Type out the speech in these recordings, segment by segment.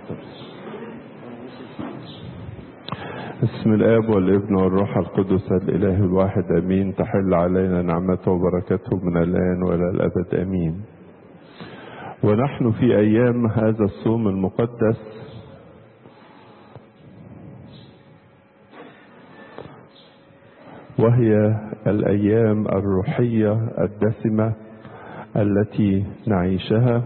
بسم الآب والابن والروح القدس الإله الواحد أمين. تحل علينا نعمته وبركته من الآن وإلى الأبد أمين. ونحن في أيام هذا الصوم المقدس وهي الأيام الروحية الدسمة التي نعيشها،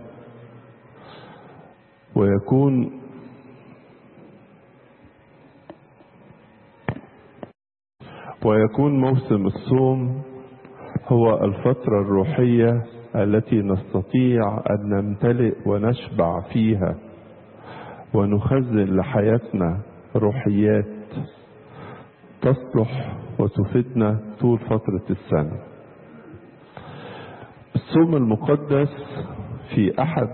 ويكون موسم الصوم هو الفترة الروحية التي نستطيع أن نمتلئ ونشبع فيها ونخزن لحياتنا روحيات تصلح وتفيدنا طول فترة السنة. الصوم المقدس في أحد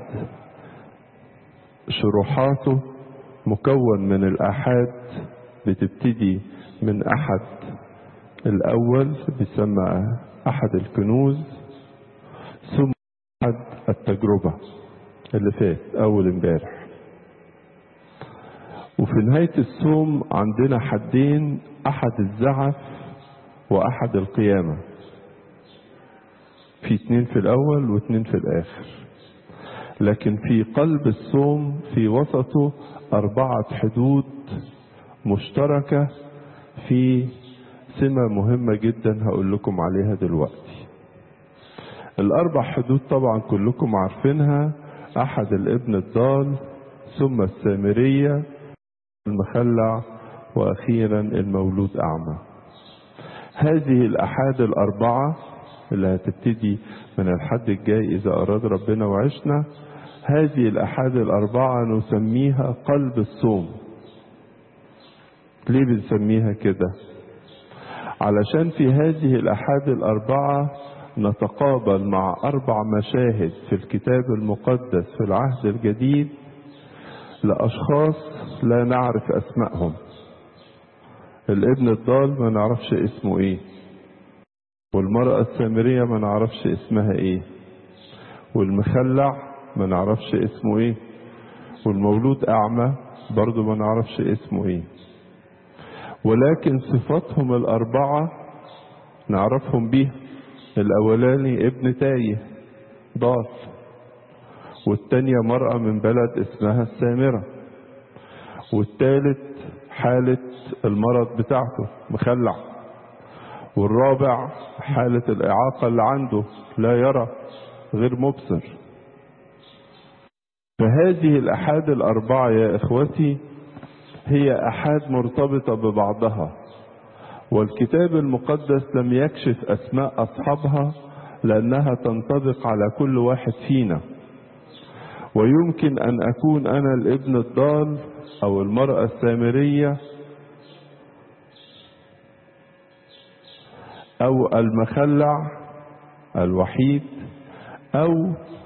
شروحاته مكون من الآحاد، بتبتدي من أحد الأول بيسمى أحد الكنوز، ثم أحد التجربة اللي فات أول امبارح. وفي نهاية الصوم عندنا حدين، أحد الزعف وأحد القيامة، في 2 في الأول و2 في الآخر. لكن في قلب الصوم في وسطه 4 حدود مشتركة في سمة مهمة جدا هقول لكم عليها دلوقتي. ال4 حدود طبعا كلكم عارفينها: أحد الابن الضال، ثم السامرية، المخلع، وأخيرا المولود أعمى. هذه الأحاد ال4 اللي هتبتدي من الحد الجاي إذا أراد ربنا وعشنا، هذه الأحاد ال4 نسميها قلب الصوم. ليه بنسميها كده؟ علشان في هذه الأحاد ال4 نتقابل مع 4 مشاهد في الكتاب المقدس في العهد الجديد لأشخاص لا نعرف أسمائهم. الابن الضال ما نعرفش اسمه ايه، والمرأة السامرية ما نعرفش اسمها ايه، والمخلع ما نعرفش اسمه ايه، والمولود أعمى برضو ما نعرفش اسمه ايه. ولكن صفاتهم ال4 نعرفهم بيها. الأولاني ابن تايه ضال، والتانية مرأة من بلد اسمها السامرة، والتالت حالة المرض بتاعته مخلع، والرابع حالة الإعاقة اللي عنده لا يرى غير مبصر. فهذه الأحاد ال4 يا إخوتي هي أحاد مرتبطة ببعضها، والكتاب المقدس لم يكشف أسماء أصحابها لأنها تنطبق على كل واحد فينا. ويمكن أن أكون أنا الابن الضال أو المرأة السامرية أو المخلع الوحيد أو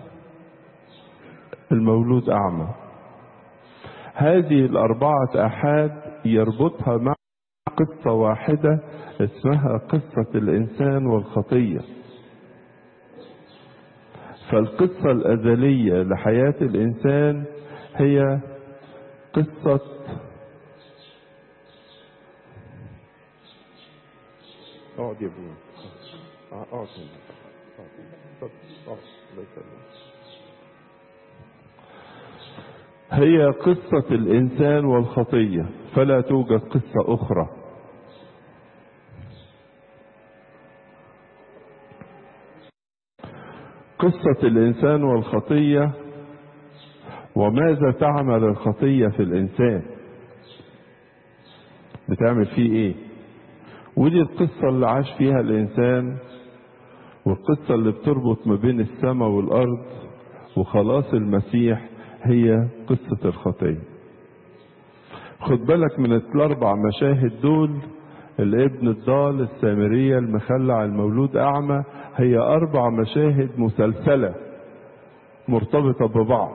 المولود أعمى. هذه ال4 أحاد يربطها مع قصة واحدة اسمها قصة الإنسان والخطية. فالقصة الأزلية لحياة الإنسان هي قصة اقعد يا ابني، اقعد هي قصة الإنسان والخطية، فلا توجد قصة أخرى. قصة الإنسان والخطية، وماذا تعمل الخطية في الإنسان، بتعمل فيه إيه. ودي القصة اللي عاش فيها الإنسان، والقصة اللي بتربط ما بين السماء والأرض وخلاص المسيح هي قصة الخطية. خد بالك من ال4 مشاهد دول: الابن الضال، السامرية، المخلع، المولود أعمى. هي 4 مشاهد مسلسلة مرتبطة ببعض.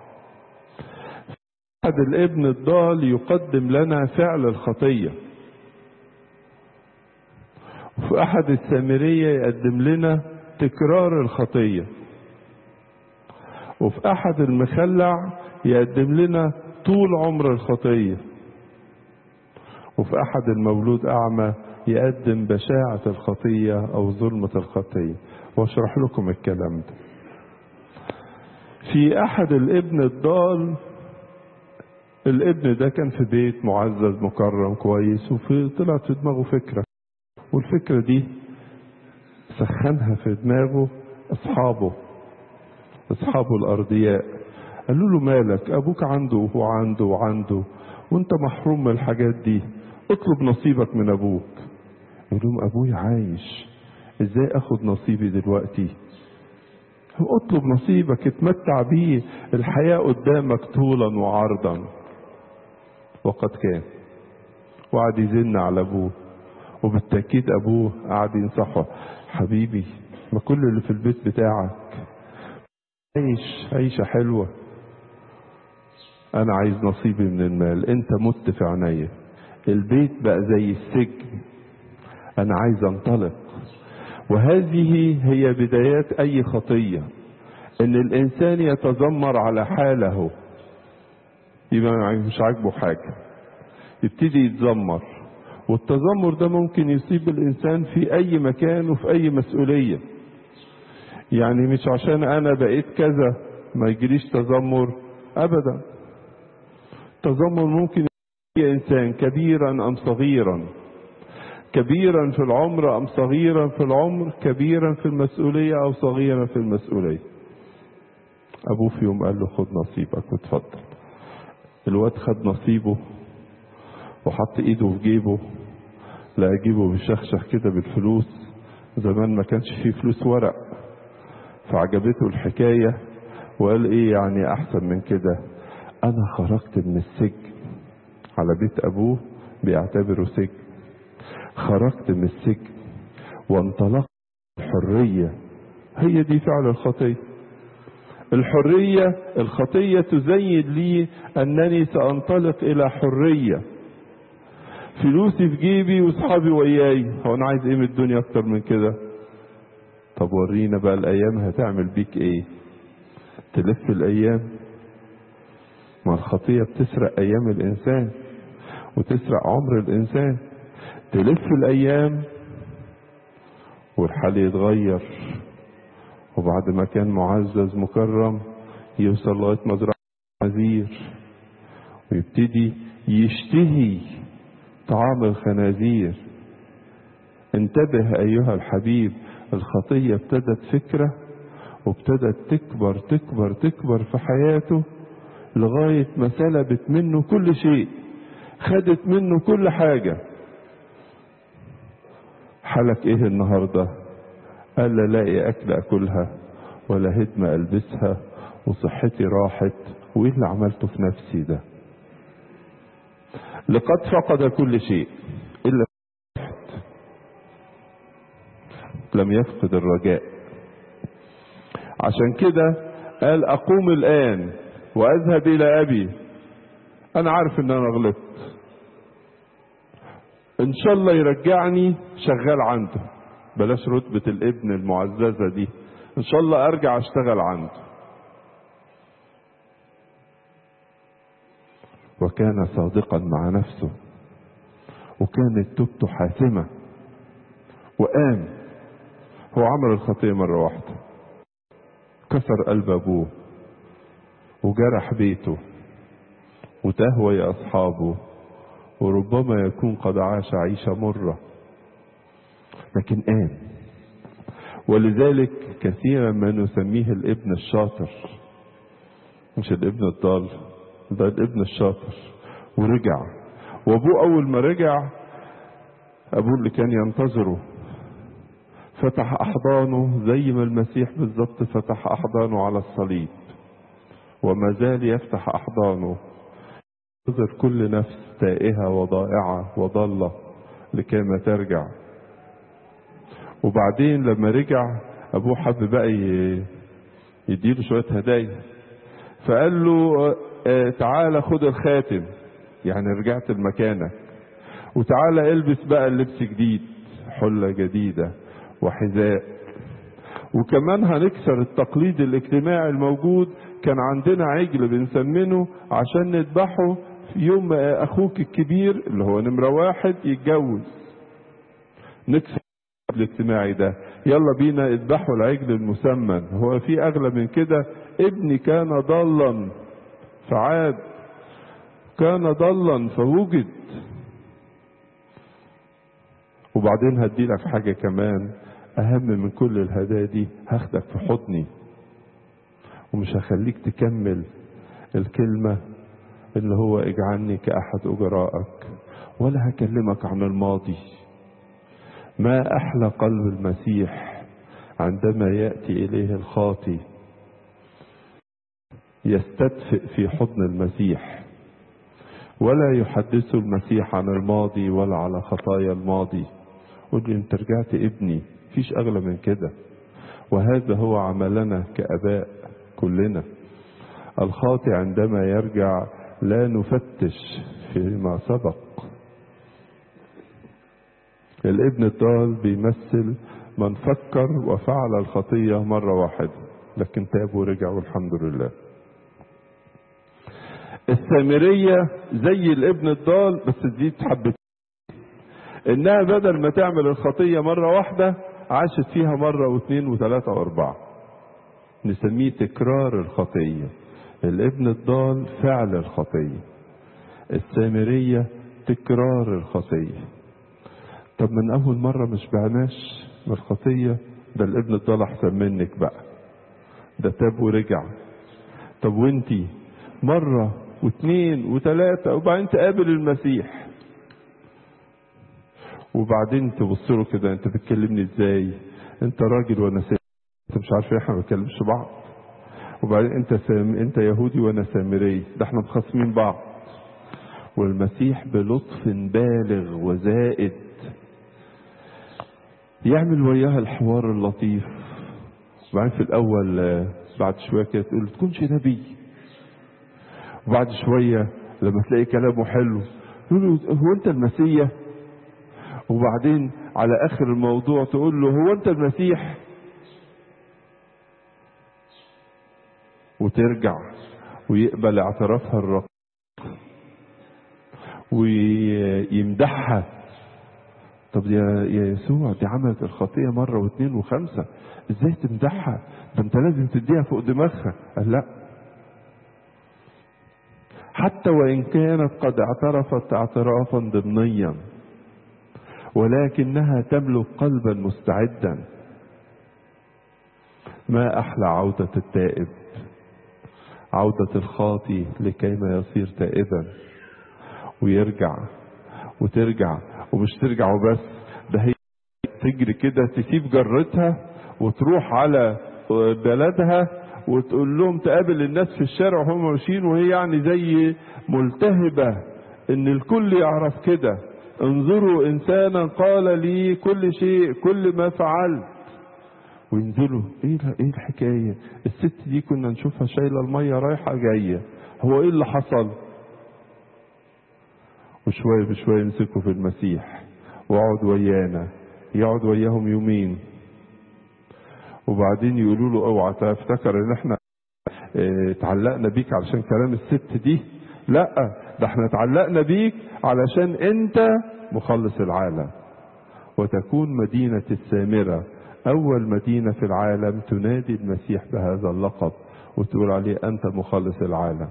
أحد الابن الضال يقدم لنا فعل الخطية، وفي أحد السامرية يقدم لنا تكرار الخطية، وفي أحد المخلع يقدم لنا طول عمر الخطية. وفي أحد المولود أعمى يقدم بشاعة الخطية أو ظلمة الخطية. واشرح لكم الكلام ده. في أحد الابن الضال، الابن ده كان في بيت معزز مكرم كويس، طلعت في دماغه فكرة، والفكرة دي سخنها في دماغه أصحابه الأرضياء. قالوا له مالك، أبوك عنده وعنده وانت محروم من الحاجات دي، اطلب نصيبك من أبوك. يقول لهم أبوي عايش، ازاي اخد نصيبي دلوقتي؟ اطلب نصيبك، اتمتع بيه، الحياة قدامك طولا وعرضا. وقد كان، وقعد يزن على ابوه، وبالتأكيد ابوه قعد ينصحه، حبيبي ما كل اللي في البيت بتاعك، عيش عيشة حلوة، انا عايز نصيبي من المال، انت مت في عينيا، البيت بقى زي السجن، انا عايز انطلق. وهذه هي بدايات اي خطية، ان الانسان يتذمر على حاله، يبقى مش عاجبه حاجة، يبتدي يتذمر. والتذمر ده ممكن يصيب الانسان في اي مكان وفي اي مسؤولية. يعني مش عشان انا بقيت كذا ما يجريش تذمر ابدا. التذمر ممكن يجي انسان كبيرا ام صغيرا، كبيرا في العمر ام صغيرا في العمر، كبيرا في المسؤولية او صغيرا في المسؤولية. ابوه في يوم قال له خد نصيبك واتفضل. الواد خد نصيبه وحط ايده في جيبه، لقى جيبه بيشخشخ كده بالفلوس. زمان ما كانش فيه فلوس ورق، فعجبته الحكاية وقال ايه يعني احسن من كده، انا خرجت من السجن. على بيت ابوه بيعتبره سجن. خرجت من السجن وانطلقت الحرية. هي دي فعل الخطية. الحرية، الخطية تزين لي أنني سأنطلق إلى حرية. فلوسي في جيبي وصحابي وياي، هو أنا عايز إيه من الدنيا أكتر من كده؟ طب ورينا بقى الأيام هتعمل بيك إيه؟ تلف الأيام؟ ما الخطية بتسرق أيام الإنسان وتسرق عمر الإنسان. تلف الأيام والحال يتغير، وبعد ما كان معزز مكرم يوصل لغاية مزرعة خنازير، ويبتدي يشتهي طعام الخنازير. انتبه أيها الحبيب، الخطية ابتدت فكرة وابتدت تكبر تكبر تكبر في حياته لغاية ما سلبت منه كل شيء، خدت منه كل حاجة. حالك ايه النهاردة؟ قال لا لاقي اكل اكلها ولا هدمة البسها وصحتي راحت، وايه اللي عملته في نفسي ده؟ لقد فقد كل شيء الا لم يفقد الرجاء. عشان كده قال اقوم الان واذهب الى ابي، انا عارف ان انا غلطت، ان شاء الله يرجعني شغال عنده، بلاش رتبة الابن المعززة دي، ان شاء الله ارجع اشتغل عنده. وكان صادقا مع نفسه، وكانت توبته حاسمة، وقام. هو عمل الخطية مرة واحدة، كسر قلب ابوه وجرح بيته وتهوي اصحابه، وربما يكون قد عاش عيشة مرة، لكن قام. ولذلك كثيرا ما نسميه الابن الشاطر، مش الابن الضال، ده الابن الشاطر. ورجع، وابوه اول ما رجع، ابوه اللي كان ينتظره فتح احضانه زي ما المسيح بالظبط فتح احضانه على الصليب، وما زال يفتح احضانه، ينتظر كل نفس تائهة وضائعة وضالة لكي ما ترجع. وبعدين لما رجع ابوه حب بقى يديله شوية هدايا، فقال له تعالى خد الخاتم، يعني رجعت لمكانك، وتعالى البس بقى اللبس جديد، حلة جديدة وحذاء. وكمان هنكسر التقليد الاجتماعي الموجود، كان عندنا عجل بنسمنه عشان نذبحه في يوم ما اخوك الكبير اللي هو نمرة 1 يتجوز. نكسر الاجتماعي ده، يلا بينا اذبحوا العجل المسمن. هو في اغلى من كده؟ ابني كان ضالا فعاد، كان ضالا فوجد. وبعدين هديلك حاجة كمان اهم من كل الهدايا دي، هاخدك في حضني ومش هخليك تكمل الكلمة اللي هو اجعلني كأحد أجرائك، ولا هكلمك عن الماضي. ما أحلى قلب المسيح عندما يأتي إليه الخاطي يستدفئ في حضن المسيح، ولا يحدث المسيح عن الماضي ولا على خطايا الماضي. قل لي انت رجعت ابني، فيش أغلى من كده. وهذا هو عملنا كأباء كلنا. الخاطئ عندما يرجع لا نفتش فيما سبق. الابن الضال بيمثل من فكر وفعل الخطية مرة واحدة لكن تاب ورجع والحمد لله. السامرية زي الابن الضال بس تزيد حبتين، انها بدل ما تعمل الخطية مرة واحدة عاشت فيها مرة واثنين وثلاثة واربعة، نسميه تكرار الخطية. الابن الضال فعل الخطية، السامرية تكرار الخطية. طب من اول مرة مش بعناش من الخطية؟ ده الابن الضال احسن منك بقى، ده تاب ورجع. طب وانتي مرة واثنين وثلاثة وبعدين تقابل المسيح وبعدين تبص له كده، انت بتكلمني ازاي؟ انت راجل وانا سامري، انت مش عارف احنا ما بنكلمش بعض. وبعدين انت يهودي وانا سامري، ده احنا مخاصمين بعض. والمسيح بلطف بالغ وزائد يعمل وياها الحوار اللطيف. وبعدين في الاول بعد شويه كده تقول تكونش نبي، وبعد شويه لما تلاقي كلامه حلو تقول له هو انت المسيح، وبعدين على اخر الموضوع تقول له هو انت المسيح، وترجع ويقبل اعترافها الرقيق ويمدحها. طب يا يسوع دي عملت الخطية مرة واثنين وخمسة، ازاي تمدحها؟ ده انت لازم تديها فوق دماغها. قال لا، حتى وان كانت قد اعترفت اعترافا ضمنيا ولكنها تملك قلبا مستعدا. ما احلى عودة التائب، عودة الخاطي لكيما يصير تائبا ويرجع وترجع. ومش ترجع وبس، ده هي تجري كده تسيب جرتها وتروح على بلدها وتقول لهم، تقابل الناس في الشارع وهم ماشيين وهي يعني زي ملتهبة ان الكل يعرف كده. انظروا انسانا قال لي كل شيء كل ما فعلت. وينزلوا ايه الحكاية؟ الست دي كنا نشوفها شايلة المية رايحة جاية، هو ايه اللي حصل؟ وشوية بشوية يمسكوا في المسيح وقعد ويانا، يقعد وياهم يومين وبعدين يقولوا له اوعى تفتكر ان احنا اتعلقنا بيك علشان كلام الست دي. لا، ده احنا اتعلقنا بيك علشان انت مخلص العالم، وتكون مدينة السامرة اول مدينة في العالم تنادي المسيح بهذا اللقب وتقول عليه انت مخلص العالم.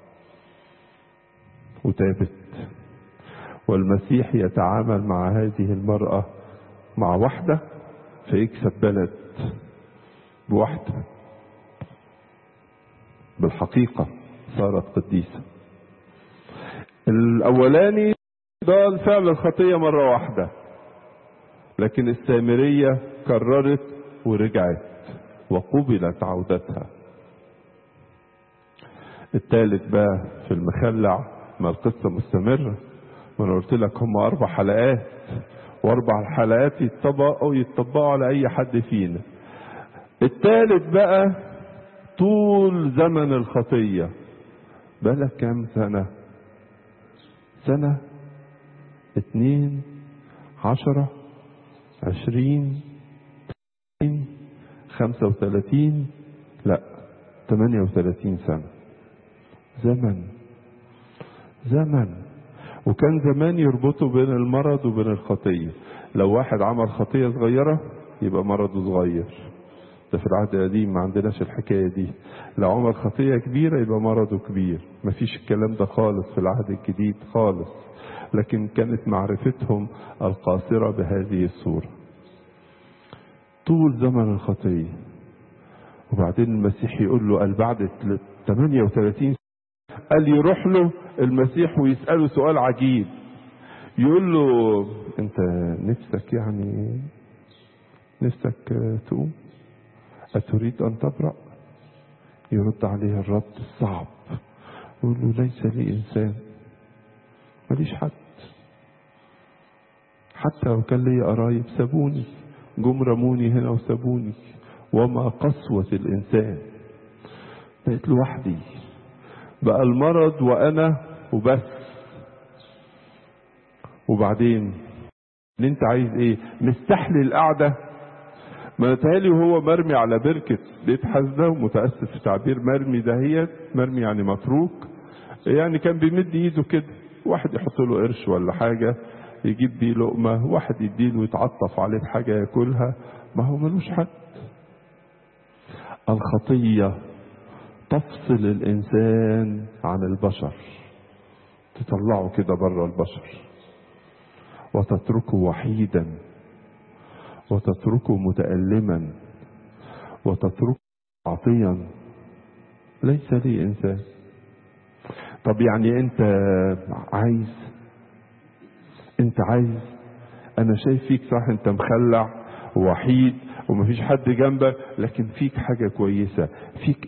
وتابت، والمسيح يتعامل مع هذه المرأة مع واحدة فيكسب بلد بواحدة، بالحقيقة صارت قديسة. الاولاني ضال فعل الخطية مرة واحدة، لكن السامرية كررت ورجعت وقبلت عودتها. الثالث بقى في المخلع، ما القصة مستمرة، ما انا قلت لك هم 4 حلقات، و4 الحلقات يتطبقوا على اي حد فينا. الثالث بقى طول زمن الخطية. بقالك كام سنة؟ سنة 2 10 20 35؟ لا، 38 سنة. زمن. وكان زمان يربطوا بين المرض وبين الخطية. لو واحد عمل خطية صغيرة يبقى مرضه صغير. ده في العهد القديم ما عندناش الحكاية دي. لو عمل خطية كبيرة يبقى مرضه كبير. مفيش الكلام ده خالص في العهد الجديد خالص. لكن كانت معرفتهم القاصرة بهذه الصورة طول زمن الخطية. وبعدين المسيح يقول له قال بعد 38 قال يروح له المسيح ويسأله سؤال عجيب. يقول له انت نفسك تقوم؟ أتريد أن تبرأ؟ يرد عليه الرد الصعب يقول له ليس لي إنسان، ماليش حد، حتى لو كان لي قرايب سابوني، جم رموني هنا وسابوني، وما قسوة الإنسان، بقيت لوحدي، بقى المرض وأنا وبس. وبعدين انت عايز ايه؟ مستحلي القعدة؟ ما نتهيألي وهو مرمي على بركة بيت حزدة، ومتأسف في تعبير مرمي دهيت، مرمي يعني متروك، يعني كان بيمد ايده كده، واحد يحط له قرش ولا حاجة يجيب بيه لقمة، واحد يديله يتعطف عليه بحاجة ياكلها، ما هو ملوش حد. الخطية تفصل الإنسان عن البشر، تطلعه كده بره البشر وتتركه وحيدا، وتتركه متألما، وتتركه عطيا، ليس لي إنسان. طب يعني انت عايز، انا شايف فيك صح انت مخلع ووحيد ومفيش حد جنبك، لكن فيك حاجة كويسة، فيك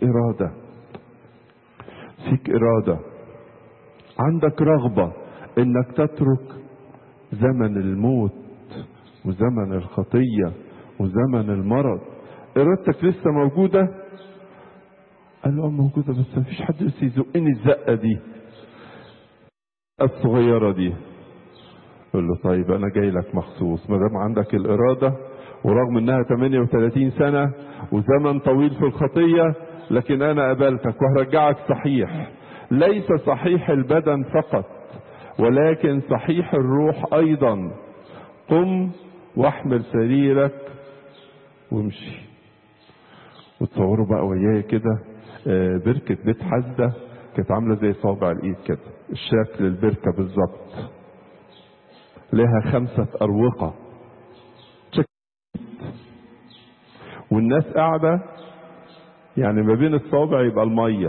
إرادة، عندك رغبة انك تترك زمن الموت وزمن الخطية وزمن المرض. إرادتك لسه موجودة؟ قال له موجودة، بس مفيش حد لسه يزقني الزقة دي الصغيرة دي. قال له طيب انا جاي لك مخصوص، ما دام عندك الإرادة، ورغم انها 38 سنة وزمن طويل في الخطية، لكن انا قبلتك وهرجعك صحيح، ليس صحيح البدن فقط ولكن صحيح الروح ايضا. قم واحمل سريرك وامشي. وتصوروا بقى وياي كده بركة بيت حزدة كانت عاملة زي صابع الايد كده، الشكل البركة بالظبط، لها 5 أروقة، والناس قاعدة يعني ما بين الصوابع يبقى المية،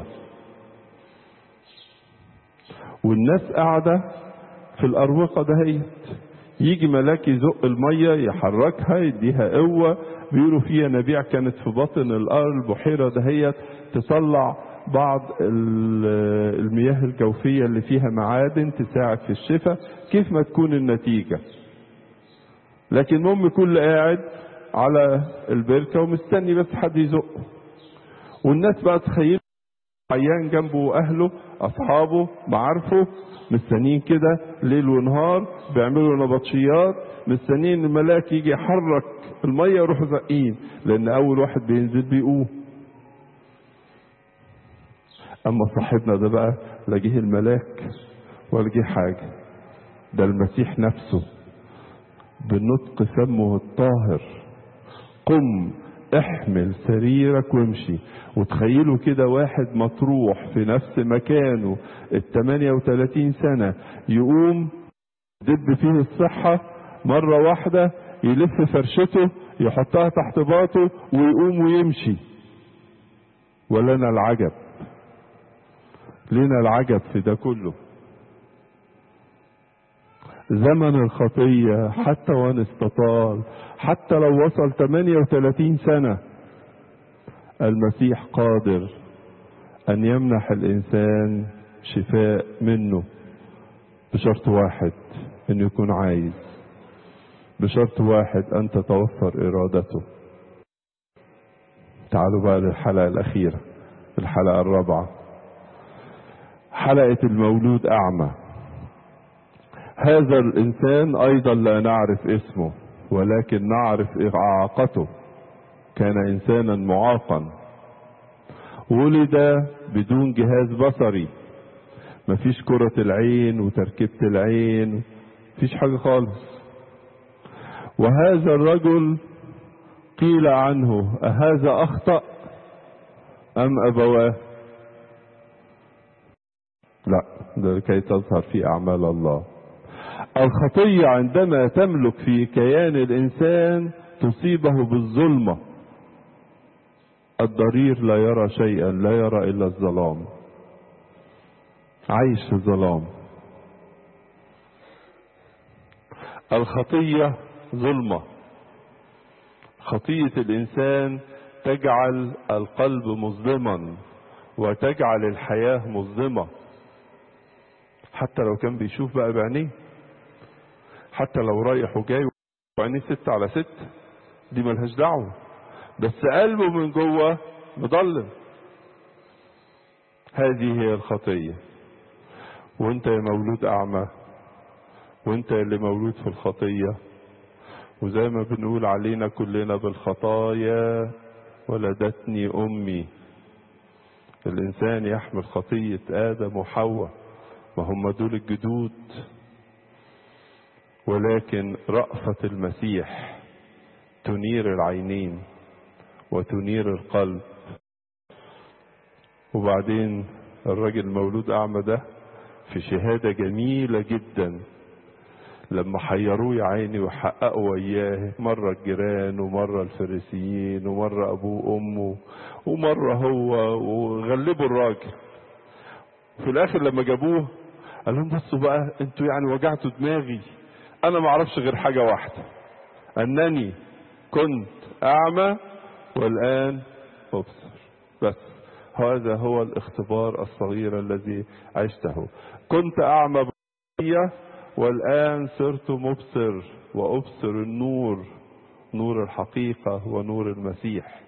والناس قاعدة في الأروقة دهيت، يجي ملاك يزق المية يحركها يديها قوة. بيقولوا فيها نبيع كانت في باطن الأرض البحيرة دهيت تطلع بعض المياه الجوفية اللي فيها معادن تساعد في الشفاء، كيف ما تكون النتيجة. لكن المهم كل قاعد على البركة ومستني بس حد يزقه، والناس بقى تخيل عيان جنبه أهله أصحابه معارفه مستنين كده ليل ونهار، بيعملوا نبطشيات مستنين الملاك يجي يحرك المية يروحوا زقين، لأن أول واحد بينزل بيقوم. أما صاحبنا ده بقى لا جه الملاك ولا جه حاجة، ده المسيح نفسه بالنطق فمه الطاهر قم احمل سريرك وامشي. وتخيلوا كده واحد مطروح في نفس مكانه 38 سنة يقوم دب فيه الصحة مرة واحدة، يلف فرشته يحطها تحت باطه ويقوم ويمشي. ولنا العجب، لنا العجب في ده كله. زمن الخطية حتى وان استطال، حتى لو وصل 38 سنة، المسيح قادر أن يمنح الإنسان شفاء منه، بشرط واحد أن يكون عايز، بشرط واحد أن تتوفر إرادته. تعالوا بقى للحلقة الأخيرة، الحلقة الرابعة، حلقة المولود أعمى. هذا الإنسان أيضا لا نعرف اسمه ولكن نعرف إعاقته، كان إنسانا معاقا، ولد بدون جهاز بصري، مفيش كرة العين وتركيبة العين، مفيش حاجة خالص. وهذا الرجل قيل عنه أهذا أخطأ أم أبواه؟ لا، ده لكي تظهر في أعمال الله. الخطية عندما تملك في كيان الإنسان تصيبه بالظلمة. الضرير لا يرى شيئا، لا يرى إلا الظلام، عايش في الظلام. الخطية ظلمة. خطية الإنسان تجعل القلب مظلما وتجعل الحياة مظلمة، حتى لو كان بيشوف بقى بعينيه، حتى لو رايح وجاي وعينيه 6/6 دي ملهاش دعوة، بس قلبه من جوه مضلم. هذه هي الخطية. وانت يا مولود أعمى، وانت اللي مولود في الخطية، وزي ما بنقول علينا كلنا بالخطايا ولدتني أمي. الإنسان يحمل خطية آدم وحواء، وهم دول الجدود، ولكن رأفة المسيح تنير العينين وتنير القلب. وبعدين الراجل المولود أعمى ده في شهادة جميلة جدا، لما حيروه يا عيني وحققوا وياه، مرة الجيران ومرة الفريسيين ومرة أبوه وأمه ومرة هو، وغلبوا الراجل. في الآخر لما جابوه قال لهم بصوا بقى انتوا يعني وجعتوا دماغي، أنا ما أعرفش غير حاجة واحدة، أنني كنت أعمى والآن أبصر. بس هذا هو الاختبار الصغير الذي عشته. كنت أعمى بقية والآن صرت مبصر، وأبصر النور، نور الحقيقة ونور المسيح.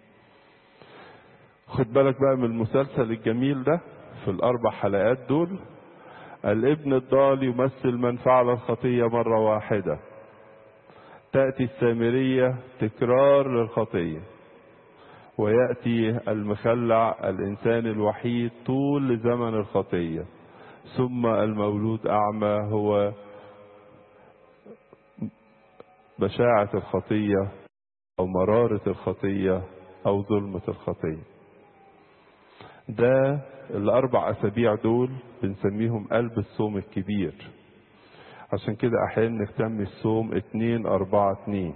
خد بالك بقى من المسلسل الجميل ده في ال4 حلقات دول. الابن الضال يمثل من فعل الخطية مرة واحدة، تأتي السامرية تكرار للخطية، ويأتي المخلع الإنسان الوحيد طول زمن الخطية، ثم المولود أعمى هو بشاعة الخطية أو مرارة الخطية أو ظلمة الخطية. ده ال4 أسابيع دول بنسميهم قلب الصوم الكبير. عشان كده أحيانا نهتم الصوم 2-4-2،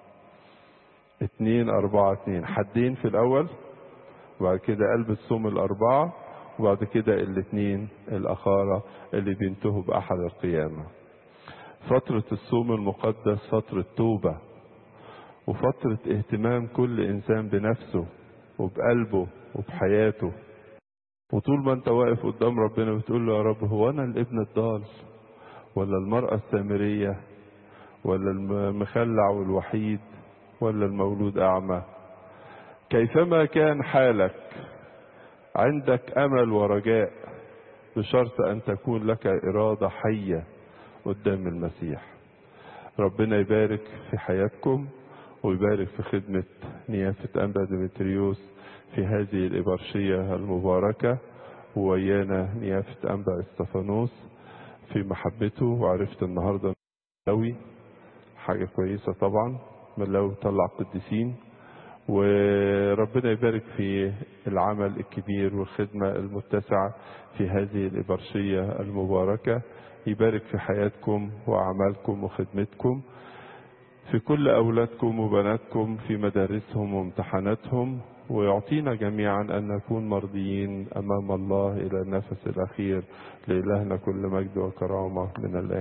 2-4-2، حدين في الأول، وبعد كده قلب الصوم ال4، وبعد كده الاثنين الأخارة اللي بينتهوا بأحد القيامة. فترة الصوم المقدس فترة توبة، وفترة اهتمام كل إنسان بنفسه وبقلبه وبحياته. وطول ما انت واقف قدام ربنا بتقول له يا رب، هو أنا الابن الضال ولا المرأة السامرية ولا المخلع والوحيد ولا المولود أعمى؟ كيفما كان حالك عندك أمل ورجاء، بشرط أن تكون لك إرادة حية قدام المسيح. ربنا يبارك في حياتكم ويبارك في خدمة نيافة أنبا ديمتريوس في هذه الإبرشية المباركة، وويانا نيافة أنبا استفانوس في محبته. وعرفت النهاردة ملاوي حاجة كويسة طبعا، ملاوي طلع قديسين، وربنا يبارك في العمل الكبير والخدمة المتسعة في هذه الإبرشية المباركة. يبارك في حياتكم وأعمالكم وخدمتكم، في كل أولادكم وبناتكم في مدارسهم وامتحاناتهم، ويعطينا جميعا أن نكون مرضيين أمام الله إلى النفس الأخير. لإلهنا كل مجد وكرامة من الآن.